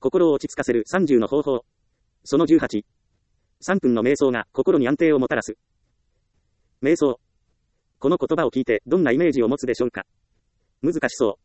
心を落ち着かせる30の方法。その18。3分の瞑想が心に安定をもたらす。瞑想。この言葉を聞いてどんなイメージを持つでしょうか。難しそう。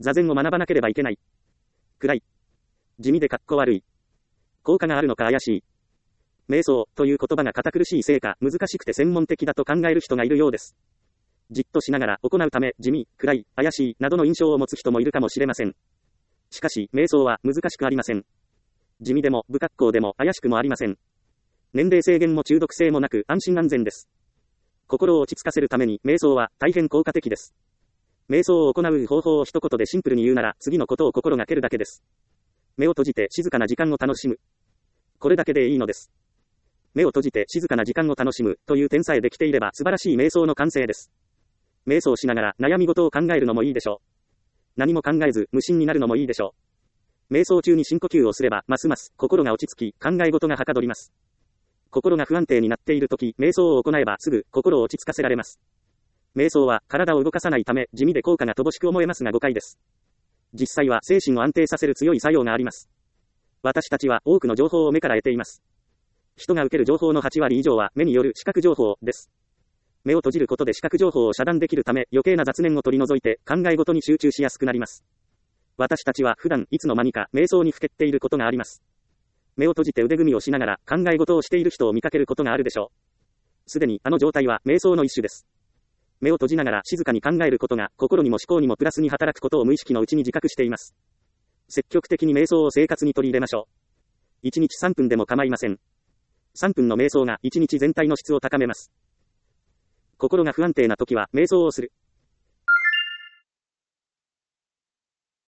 座禅を学ばなければいけない。暗い。地味でかっこ悪い。効果があるのか怪しい。瞑想という言葉が堅苦しいせいか難しくて専門的だと考える人がいるようです。じっとしながら行うため地味、暗い、怪しいなどの印象を持つ人もいるかもしれません。しかし、瞑想は難しくありません。地味でも不格好でも怪しくもありません。年齢制限も中毒性もなく安心安全です。心を落ち着かせるために瞑想は大変効果的です。瞑想を行う方法を一言でシンプルに言うなら次のことを心がけるだけです。目を閉じて静かな時間を楽しむ。これだけでいいのです。目を閉じて静かな時間を楽しむという点さえできていれば素晴らしい瞑想の完成です。瞑想しながら悩み事を考えるのもいいでしょう。何も考えず無心になるのもいいでしょう。瞑想中に深呼吸をすればますます心が落ち着き考え事がはかどります。心が不安定になっているとき瞑想を行えばすぐ心を落ち着かせられます。瞑想は体を動かさないため地味で効果が乏しく思えますが誤解です。実際は精神を安定させる強い作用があります。私たちは多くの情報を目から得ています。人が受ける情報の8割以上は目による視覚情報です。目を閉じることで視覚情報を遮断できるため余計な雑念を取り除いて考え事に集中しやすくなります。私たちは普段いつの間にか瞑想にふけっていることがあります。目を閉じて腕組みをしながら考え事をしている人を見かけることがあるでしょう。すでにあの状態は瞑想の一種です。目を閉じながら静かに考えることが心にも思考にもプラスに働くことを無意識のうちに自覚しています。積極的に瞑想を生活に取り入れましょう。1日3分でも構いません。3分の瞑想が1日全体の質を高めます。心が不安定な時は瞑想をする。